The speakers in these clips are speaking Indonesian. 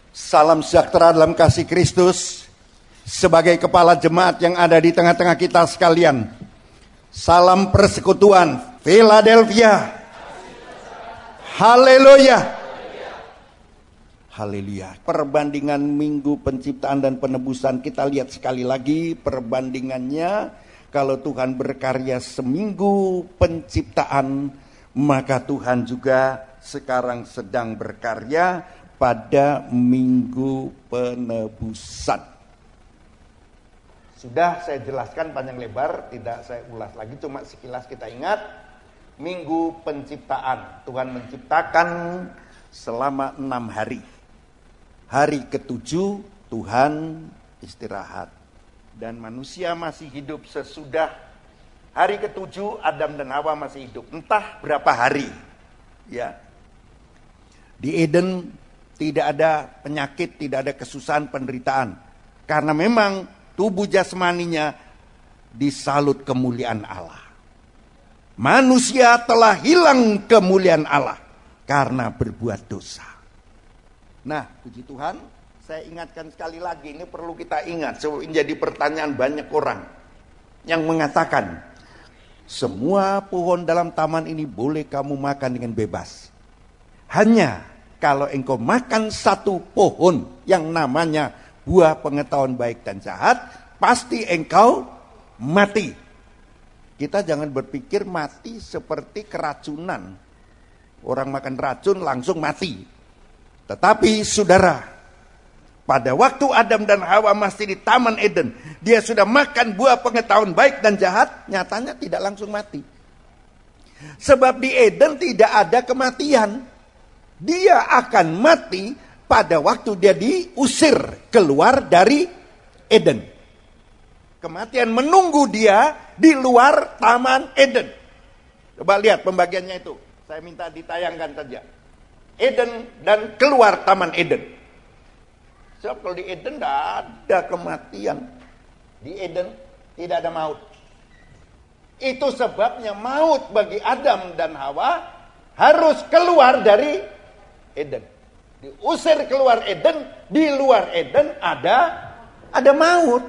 Salam sejahtera dalam kasih Kristus sebagai kepala jemaat yang ada di tengah-tengah kita sekalian. Salam persekutuan Philadelphia. Haleluya. Haleluya. Perbandingan minggu penciptaan dan penebusan, kita lihat sekali lagi perbandingannya. Kalau Tuhan berkarya seminggu penciptaan, maka Tuhan juga sekarang sedang berkarya pada minggu penebusan. Sudah saya jelaskan panjang lebar, tidak saya ulas lagi, cuma sekilas kita ingat. Minggu penciptaan, Tuhan menciptakan selama 6 hari. Hari ke-7 Tuhan istirahat. Dan manusia masih hidup sesudah hari ke-7, Adam dan Hawa masih hidup. Entah berapa hari. Ya. Di Eden tidak ada penyakit, tidak ada kesusahan, penderitaan. Karena memang tubuh jasmaninya disalut kemuliaan Allah. Manusia telah hilang kemuliaan Allah karena berbuat dosa. Nah, puji Tuhan, saya ingatkan sekali lagi, ini perlu kita ingat. Sebab ini jadi pertanyaan banyak orang yang mengatakan, semua pohon dalam taman ini boleh kamu makan dengan bebas. Hanya kalau engkau makan satu pohon yang namanya buah pengetahuan baik dan jahat, pasti engkau mati. Kita jangan berpikir mati seperti keracunan. Orang makan racun langsung mati. Tetapi saudara, pada waktu Adam dan Hawa masih di Taman Eden, dia sudah makan buah pengetahuan baik dan jahat, nyatanya tidak langsung mati. Sebab di Eden tidak ada kematian. Dia akan mati pada waktu dia diusir keluar dari Eden. Kematian menunggu dia di luar Taman Eden. Coba lihat pembagiannya itu. Saya minta ditayangkan saja. Eden dan keluar Taman Eden. Sebab kalau di Eden tidak ada kematian. Di Eden tidak ada maut. Itu sebabnya maut bagi Adam dan Hawa harus keluar dari Eden. Diusir keluar Eden, di luar Eden ada maut.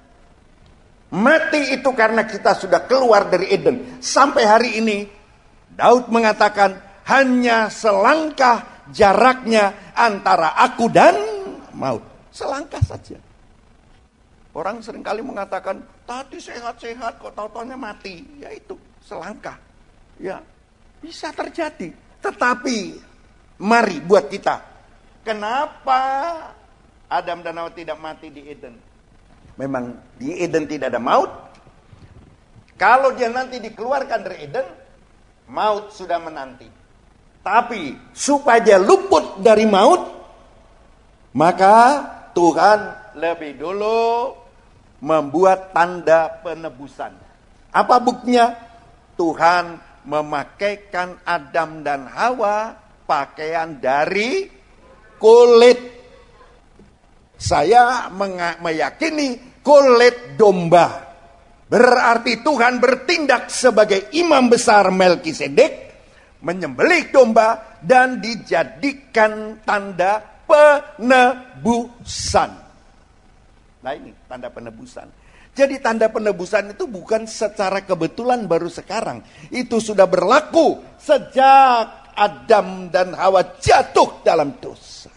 Mati itu karena kita sudah keluar dari Eden. Sampai hari ini Daud mengatakan hanya selangkah jaraknya antara aku dan maut. Selangkah saja. Orang seringkali mengatakan tadi sehat-sehat kok tahu-tahunya mati. Ya itu selangkah. Ya bisa terjadi. Tetapi mari buat kita, kenapa Adam dan Hawa tidak mati di Eden? Memang di Eden tidak ada maut. Kalau dia nanti dikeluarkan dari Eden, maut sudah menanti. Tapi supaya dia luput dari maut, maka Tuhan lebih dulu membuat tanda penebusan. Apa buktinya? Tuhan memakaikan Adam dan Hawa pakaian dari kulit. Saya meyakini kulit domba. Berarti Tuhan bertindak sebagai imam besar Melkisedek, menyembelih domba dan dijadikan tanda penebusan. Nah ini tanda penebusan. Jadi tanda penebusan itu bukan secara kebetulan baru sekarang. Itu sudah berlaku sejak Adam dan Hawa jatuh dalam dosa.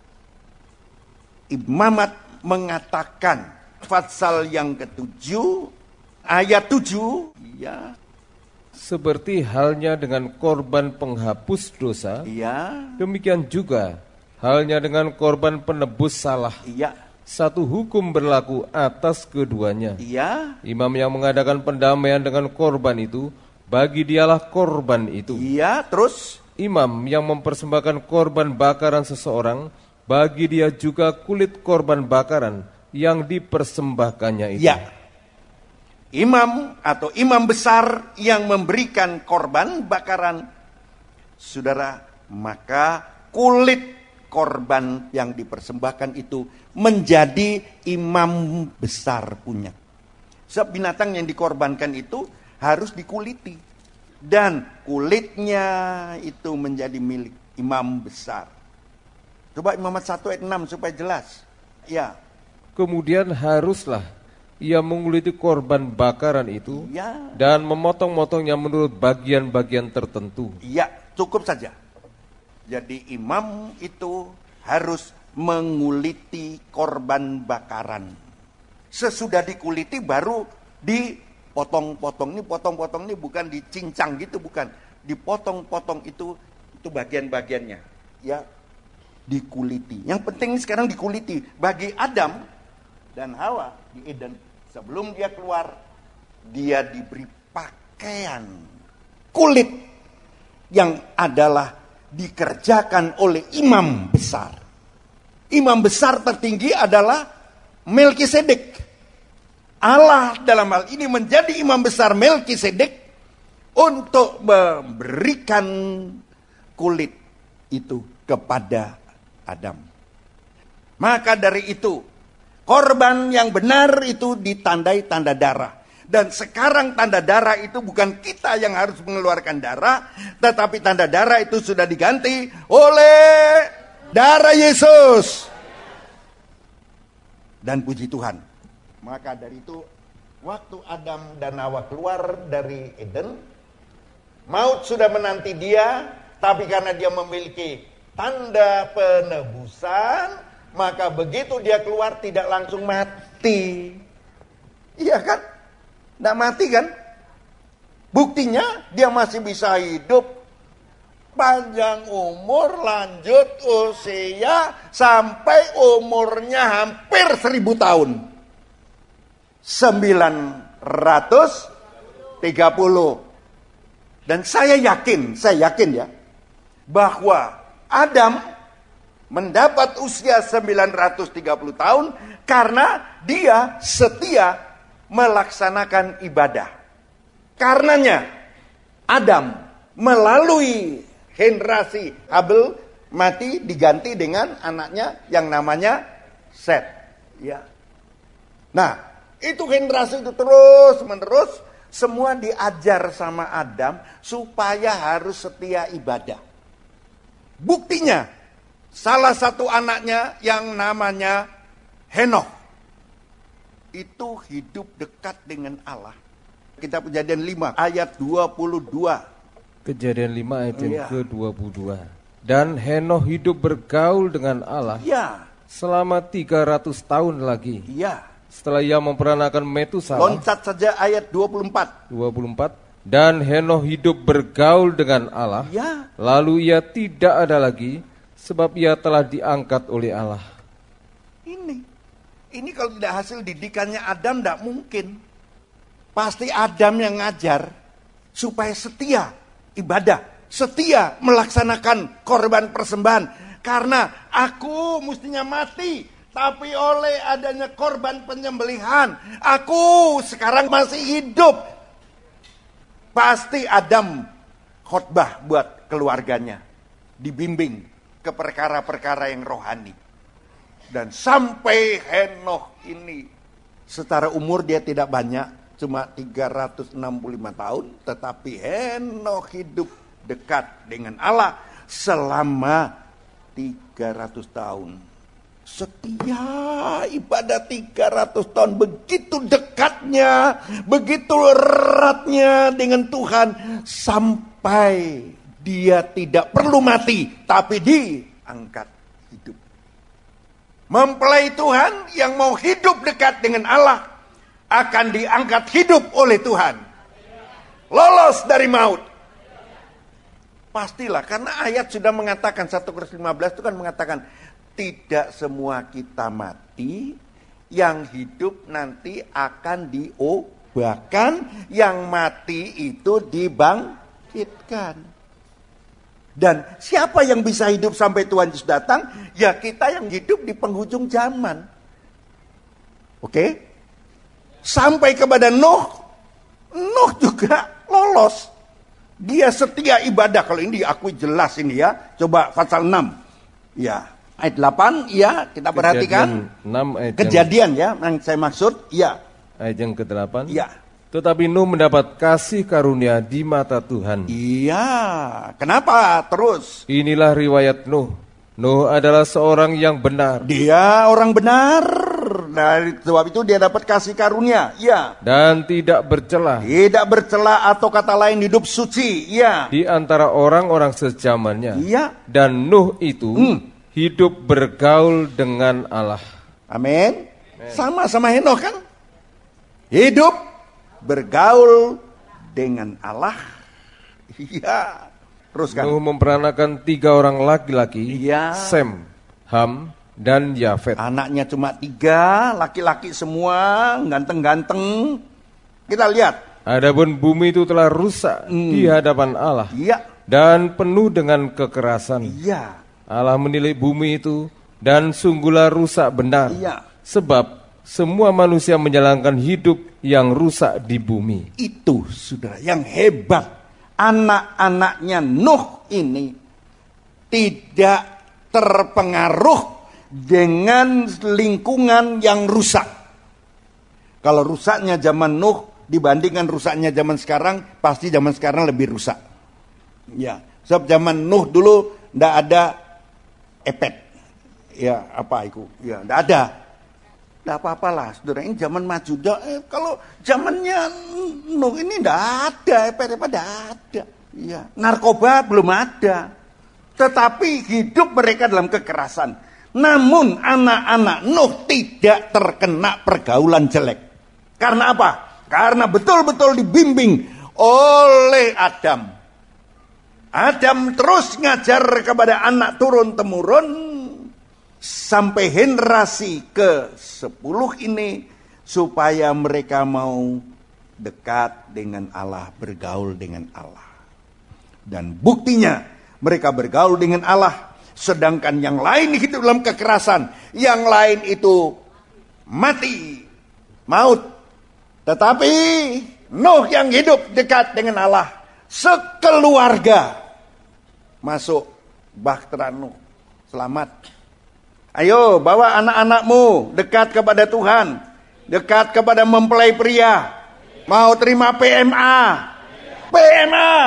Imamat mengatakan pasal yang ke-7 ayat 7, ya. Seperti halnya dengan korban penghapus dosa, Ya. demikian juga halnya dengan korban penebus salah. Iya. Satu hukum berlaku atas keduanya. Iya. Imam yang mengadakan pendamaian dengan korban itu, bagi dialah korban itu. Iya, terus Imam yang mempersembahkan korban bakaran seseorang, bagi dia juga kulit korban bakaran yang dipersembahkannya itu. ya. Imam atau imam besar yang memberikan korban bakaran, saudara, maka kulit korban yang dipersembahkan itu menjadi imam besar punya. Sebab binatang yang dikorbankan itu harus dikuliti. Dan kulitnya itu menjadi milik imam besar. Coba Imamat 1 ayat 6 supaya jelas. Ya. Kemudian haruslah ia menguliti korban bakaran itu Ya. dan memotong-motongnya menurut bagian-bagian tertentu. Ya, cukup saja. Jadi imam itu harus menguliti korban bakaran. Sesudah dikuliti baru dipotong-potong. Ini potong-potong ini bukan dicincang gitu, bukan. Dipotong-potong itu bagian-bagiannya. Ya, dikuliti. Yang penting sekarang dikuliti. Bagi Adam dan Hawa di Eden, sebelum dia keluar, dia diberi pakaian kulit yang adalah dikerjakan oleh imam besar. Imam besar tertinggi adalah Melkisedek. Allah dalam hal ini menjadi imam besar Melkisedek untuk memberikan kulit itu kepada Adam. Maka dari itu, korban yang benar itu ditandai tanda darah. Dan sekarang tanda darah itu bukan kita yang harus mengeluarkan darah, tetapi tanda darah itu sudah diganti oleh darah Yesus. Dan puji Tuhan. Maka dari itu, waktu Adam dan Hawa keluar dari Eden, maut sudah menanti dia, tapi karena dia memiliki tanda penebusan, maka begitu dia keluar tidak langsung mati. Iya kan? Tidak mati kan? Buktinya dia masih bisa hidup, panjang umur, lanjut usia, sampai umurnya hampir 1000 tahun. 930. Dan saya yakin ya, bahwa Adam mendapat usia 930 tahun karena dia setia melaksanakan ibadah. Karenanya Adam melalui generasi Habel mati diganti dengan anaknya yang namanya Set. Ya. Nah, itu generasi itu terus menerus semua diajar sama Adam supaya harus setia ibadah. Buktinya salah satu anaknya yang namanya Henokh itu hidup dekat dengan Allah. Kitab Kejadian 5 ayat 22. Kejadian 5 ayat yang ke-22. Dan Henokh hidup bergaul dengan Allah selama 300 tahun lagi. Setelah ia memperanakan Metusalah. Loncat saja ayat 24. 24. Dan Henokh hidup bergaul dengan Allah. Lalu ia tidak ada lagi sebab ia telah diangkat oleh Allah. Ini kalau tidak hasil didikannya Adam tidak mungkin. Pasti Adam yang ngajar supaya setia ibadah, setia melaksanakan korban persembahan. Karena aku mestinya mati, tapi oleh adanya korban penyembelihan, aku sekarang masih hidup. Pasti Adam khotbah buat keluarganya, dibimbing ke perkara-perkara yang rohani. Dan sampai Henokh ini, secara umur dia tidak banyak, cuma 365 tahun, tetapi Henokh hidup dekat dengan Allah selama 300 tahun. Setia ibadah 300 tahun, begitu dekatnya, begitu eratnya dengan Tuhan, sampai dia tidak perlu mati, tapi diangkat hidup. Mempelai Tuhan yang mau hidup dekat dengan Allah akan diangkat hidup oleh Tuhan. Lolos dari maut. Pastilah, karena ayat sudah mengatakan, 1 Korintus 15 itu kan mengatakan, tidak semua kita mati, yang hidup nanti akan diubahkan, yang mati itu dibangkitkan. Dan siapa yang bisa hidup sampai Tuhan Yesus datang? Ya kita yang hidup di penghujung zaman. Oke? Sampai kepada Nuh juga lolos. Dia setia ibadah. Kalau ini diakui jelas ini ya. Coba pasal 6. Ya, ayat 8 ya, kita perhatikan. 6 ayat Kejadian ya, yang saya maksud. Ya. Ayat yang ke-8. Ya. Tetapi Nuh mendapat kasih karunia di mata Tuhan. Iya. Kenapa? Terus. Inilah riwayat Nuh. Nuh adalah seorang yang benar. Dia orang benar. Dari sebab itu dia dapat kasih karunia. Ya. Dan tidak bercela. Tidak bercela atau kata lain hidup suci. Ya. Di antara orang-orang sezamannya. Ya. Dan Nuh itu hidup bergaul dengan Allah. Amin. Sama-sama Henokh kan? Hidup bergaul dengan Allah. Iya. Teruskan. Nuh memperanakan 3 orang laki-laki, iya. Sem, Ham, dan Yafet. Anaknya cuma 3, laki-laki semua, ganteng-ganteng. Kita lihat. Adapun bumi itu telah rusak di hadapan Allah. Iya. Dan penuh dengan kekerasan. Iya. Allah menilai bumi itu dan sungguhlah rusak benar. Iya. Sebab semua manusia menjalankan hidup yang rusak di bumi. Itu saudara yang hebat. Anak-anaknya Nuh ini tidak terpengaruh dengan lingkungan yang rusak. Kalau rusaknya zaman Nuh dibandingkan rusaknya zaman sekarang, pasti zaman sekarang lebih rusak. Ya, sebab zaman Nuh dulu ndak ada iPad. Ya, apa itu? Ya, ndak ada. Nggak apa-apalah, saudara, ini zaman maju. Kalau zamannya Nuh ini nggak ada, apa ada. Ya, narkoba belum ada. Tetapi hidup mereka dalam kekerasan. Namun anak-anak Nuh tidak terkena pergaulan jelek. Karena apa? Karena betul-betul dibimbing oleh Adam. Adam terus ngajar kepada anak turun-temurun sampai generasi ke-10 ini supaya mereka mau dekat dengan Allah, bergaul dengan Allah. Dan buktinya mereka bergaul dengan Allah, sedangkan yang lain hidup dalam kekerasan, yang lain itu mati, maut. Tetapi Nuh yang hidup dekat dengan Allah, sekeluarga masuk bahtera Nuh, selamat. Ayo bawa anak-anakmu dekat kepada Tuhan, dekat kepada mempelai pria. Mau terima PMA? PMA.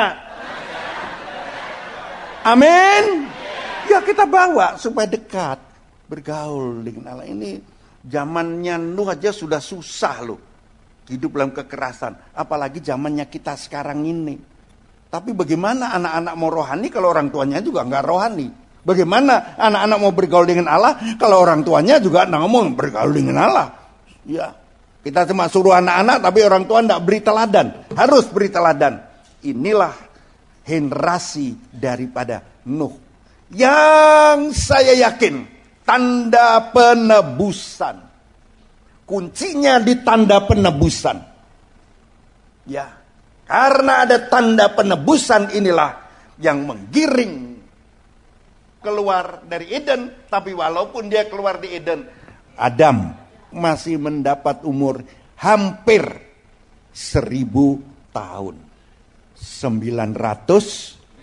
Amin. Ya kita bawa supaya dekat, bergaul dengan Allah. Ini zamannya Nuh aja sudah susah loh, hidup dalam kekerasan. Apalagi zamannya kita sekarang ini. Tapi bagaimana anak-anak mau rohani kalau orang tuanya juga nggak rohani? Bagaimana anak-anak mau bergaul dengan Allah kalau orang tuanya juga ngomong bergaul dengan Allah? Ya, kita cuma suruh anak-anak tapi orang tua tidak beri teladan. Harus beri teladan. Inilah generasi daripada Nuh. Yang saya yakin tanda penebusan. Kuncinya di tanda penebusan. Ya, karena ada tanda penebusan inilah yang menggiring keluar dari Eden. Tapi walaupun dia keluar di Eden, Adam masih mendapat umur hampir 1000 tahun. 930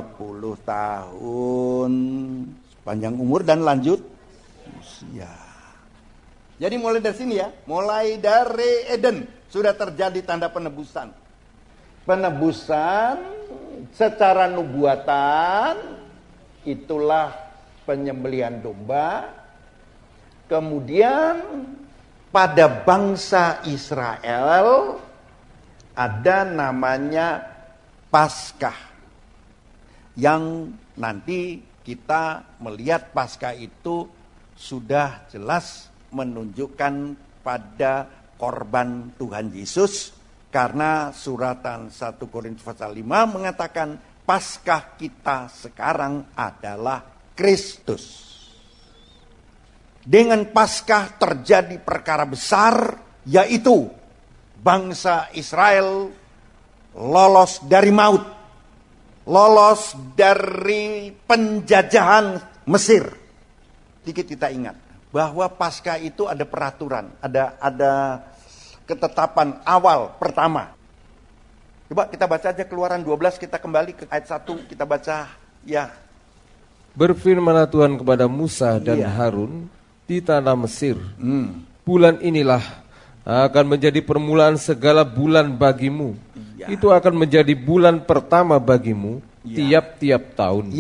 tahun. Panjang umur dan lanjut usia. Jadi mulai dari sini ya, mulai dari Eden sudah terjadi tanda penebusan. Penebusan secara nubuatan, itulah penyembelihan domba. Kemudian pada bangsa Israel ada namanya Paskah. Yang nanti kita melihat Paskah itu sudah jelas menunjukkan pada korban Tuhan Yesus. Karena suratan 1 Korintus pasal 5 mengatakan Paskah kita sekarang adalah Kristus. Dengan Paskah terjadi perkara besar, yaitu bangsa Israel lolos dari maut, lolos dari penjajahan Mesir. Dikit kita ingat bahwa Paskah itu ada peraturan, ada ketetapan awal pertama. Coba kita baca aja Keluaran 12, kita kembali ke ayat 1, kita baca ya. Berfirmanlah Tuhan kepada Musa dan Harun di tanah Mesir. Bulan inilah akan menjadi permulaan segala bulan bagimu. Itu akan menjadi bulan pertama bagimu tiap-tiap tahun. Ya,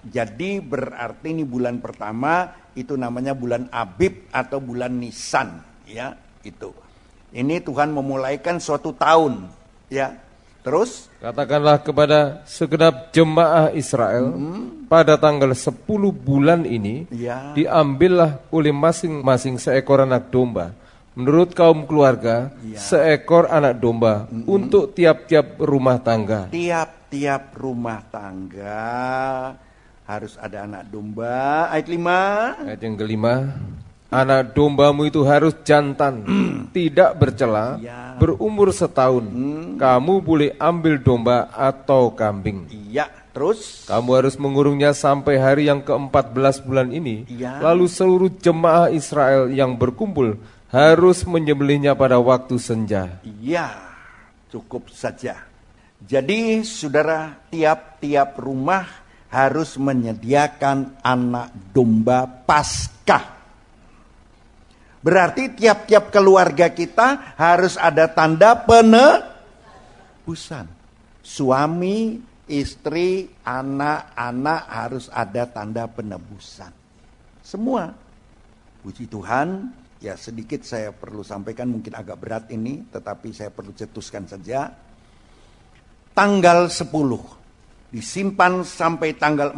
Jadi berarti ini bulan pertama itu namanya bulan Abib atau bulan Nisan, ya, itu. Ini Tuhan memulaikan suatu tahun, ya. Terus katakanlah kepada segenap jemaah Israel, pada tanggal 10 bulan ini, ya, diambillah oleh masing-masing seekor anak domba. Menurut kaum keluarga, ya, seekor anak domba untuk tiap-tiap rumah tangga. Tiap-tiap rumah tangga harus ada anak domba. Ayat 5. Ayat yang kelima, anak dombamu itu harus jantan, tidak bercela, ya, berumur setahun. Kamu boleh ambil domba atau kambing. Iya, terus kamu harus mengurungnya sampai hari yang ke-14 bulan ini. Ya. Lalu seluruh jemaah Israel yang berkumpul harus menyembelihnya pada waktu senja. Iya, cukup saja. Jadi saudara, tiap-tiap rumah harus menyediakan anak domba Paskah. Berarti tiap-tiap keluarga kita harus ada tanda penebusan. Suami, istri, anak-anak harus ada tanda penebusan. Semua. Puji Tuhan, ya sedikit saya perlu sampaikan, mungkin agak berat ini, tetapi saya perlu cetuskan saja. Tanggal 10 disimpan sampai tanggal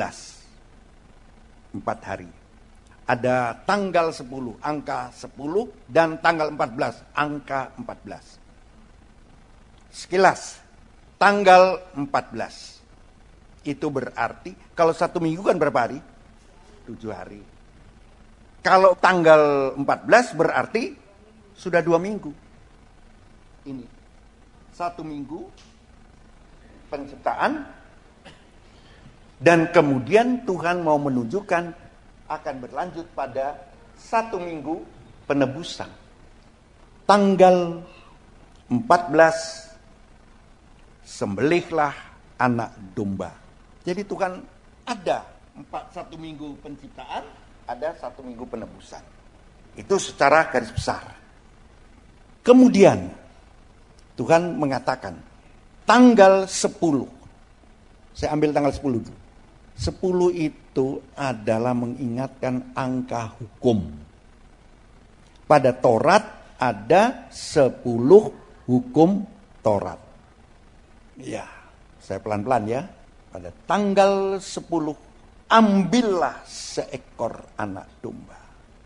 14. 4 hari. Ada tanggal 10, angka 10, dan tanggal 14, angka 14. Sekilas, tanggal 14. Itu berarti, kalau 1 minggu kan berapa hari? 7 hari. Kalau tanggal 14 berarti sudah 2 minggu. Ini, 1 minggu penciptaan, dan kemudian Tuhan mau menunjukkan akan berlanjut pada 1 minggu penebusan. Tanggal 14 sembelihlah anak domba. Jadi Tuhan ada 1 minggu penciptaan, ada 1 minggu penebusan. Itu secara garis besar. Kemudian Tuhan mengatakan tanggal 10. Saya ambil tanggal 10 dulu. 10 itu adalah mengingatkan angka hukum. Pada Taurat ada 10 hukum Taurat. Ya, saya pelan-pelan ya. Pada tanggal 10, ambillah seekor anak domba.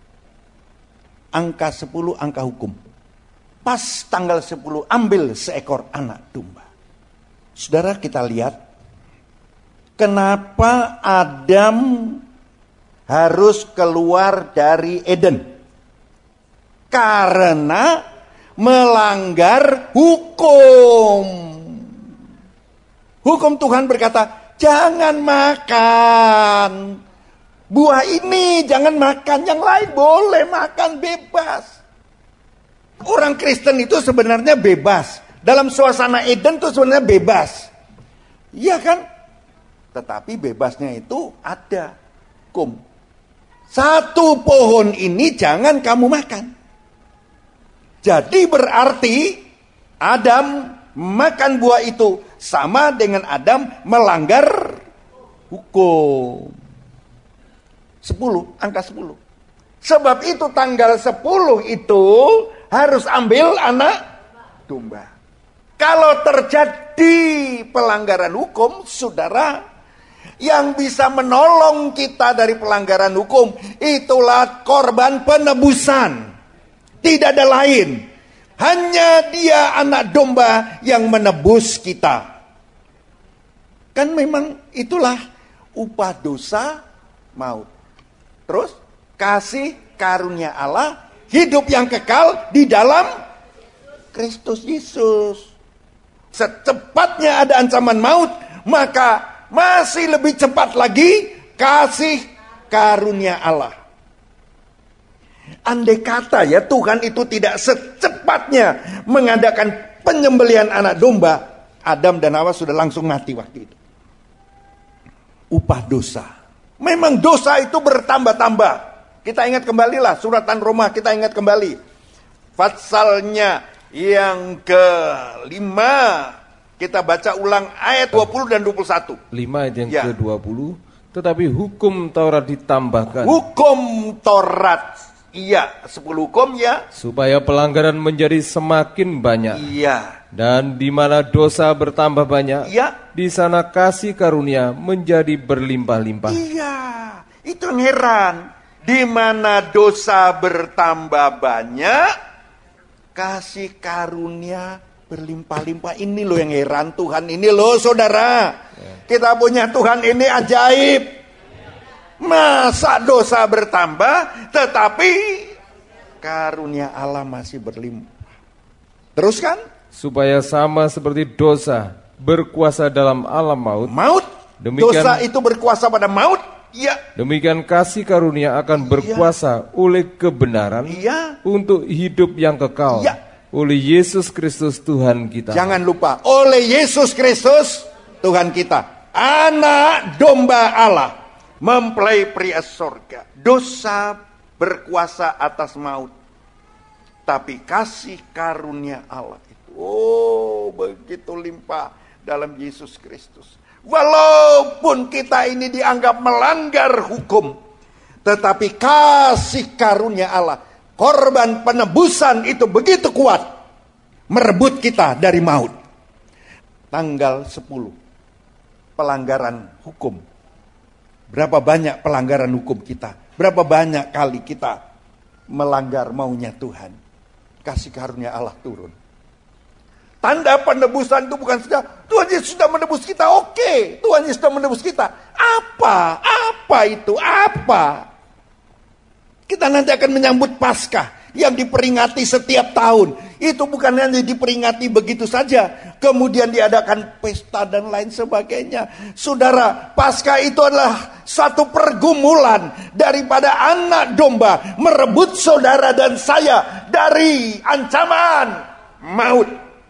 Angka 10, angka hukum. Pas tanggal 10, ambil seekor anak domba. Saudara, kita lihat kenapa Adam harus keluar dari Eden? Karena melanggar hukum. Hukum Tuhan berkata, jangan makan buah ini, jangan makan yang lain, boleh makan bebas. Orang Kristen itu sebenarnya bebas. Dalam suasana Eden itu sebenarnya bebas. Iya kan? Tetapi bebasnya itu ada hukum. 1 pohon ini jangan kamu makan. Jadi berarti Adam makan buah itu sama dengan Adam melanggar hukum. 10, angka 10. Sebab itu tanggal 10 itu harus ambil anak domba. Kalau terjadi pelanggaran hukum, saudara, yang bisa menolong kita dari pelanggaran hukum, itulah korban penebusan. Tidak ada lain. Hanya dia anak domba yang menebus kita. Kan memang itulah upah dosa maut. Terus kasih karunia Allah, hidup yang kekal di dalam Kristus Yesus. Secepatnya ada ancaman maut, maka masih lebih cepat lagi kasih karunia Allah. Andai kata ya Tuhan itu tidak secepatnya mengadakan penyembelihan anak domba, Adam dan Hawa sudah langsung mati waktu itu. Upah dosa. Memang dosa itu bertambah-tambah. Kita ingat kembalilah suratan Roma, kita ingat kembali. Pasalnya yang ke-5, kita baca ulang ayat 20 dan 21. 5 ayat yang ke-20. tetapi hukum Taurat ditambahkan. Hukum Taurat, iya, 10 hukum ya. Supaya pelanggaran menjadi semakin banyak. Iya. Dan di mana dosa bertambah banyak, iya, di sana kasih karunia menjadi berlimpah-limpah. Iya, itu yang heran. Di mana dosa bertambah banyak, kasih karunia berlimpah-limpah. Ini loh yang heran, Tuhan ini loh saudara. Kita punya Tuhan ini ajaib. Masa dosa bertambah tetapi karunia Allah masih berlimpah. Terus kan? Supaya sama seperti dosa berkuasa dalam alam maut. Maut. Demikian, dosa itu berkuasa pada maut. Ya. Demikian kasih karunia akan berkuasa oleh kebenaran untuk hidup yang kekal. Oleh Yesus Kristus Tuhan kita. Jangan lupa, oleh Yesus Kristus Tuhan kita, anak domba Allah, mempelai pria sorga. Dosa berkuasa atas maut, tapi kasih karunia Allah itu, begitu limpah dalam Yesus Kristus. Walaupun kita ini dianggap melanggar hukum, tetapi kasih karunia Allah, korban penebusan itu begitu kuat, merebut kita dari maut. Tanggal 10, pelanggaran hukum. Berapa banyak pelanggaran hukum kita? Berapa banyak kali kita melanggar maunya Tuhan? Kasih karunia Allah turun. Tanda penebusan itu bukan saja Tuhan Yesus sudah menebus kita, oke, Tuhan Yesus sudah menebus kita. Apa itu? Apa? Kita nanti akan menyambut Paskah yang diperingati setiap tahun. Itu bukan hanya diperingati begitu saja, kemudian diadakan pesta dan lain sebagainya. Saudara, Paskah itu adalah satu pergumulan daripada anak domba merebut saudara dan saya dari ancaman maut.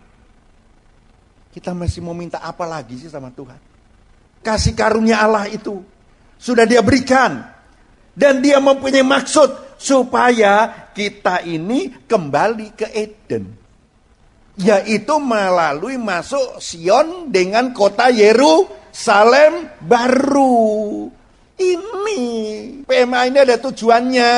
Kita masih mau minta apa lagi sih sama Tuhan? Kasih karunia Allah itu sudah Dia berikan. Dan Dia mempunyai maksud supaya kita ini kembali ke Eden. Yaitu melalui masuk Sion dengan kota Yerusalem baru. Ini PMA ini ada tujuannya.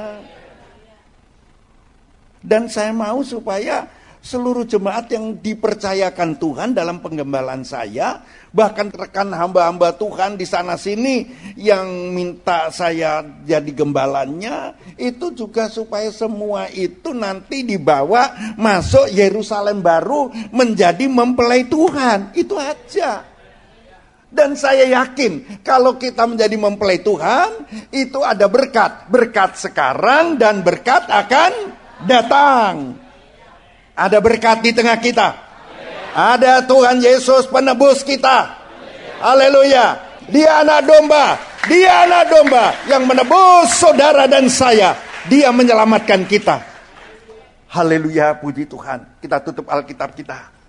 Dan saya mau supaya seluruh jemaat yang dipercayakan Tuhan dalam penggembalaan saya, bahkan rekan hamba-hamba Tuhan di sana sini yang minta saya jadi gembalanya, itu juga supaya semua itu nanti dibawa masuk Yerusalem baru menjadi mempelai Tuhan. Itu aja. Dan saya yakin kalau kita menjadi mempelai Tuhan, itu ada berkat. Berkat sekarang dan berkat akan datang. Ada berkat di tengah kita. Ada Tuhan Yesus penebus kita. Haleluya. Dia anak domba. Dia anak domba yang menebus saudara dan saya. Dia menyelamatkan kita. Haleluya, puji Tuhan. Kita tutup Alkitab kita.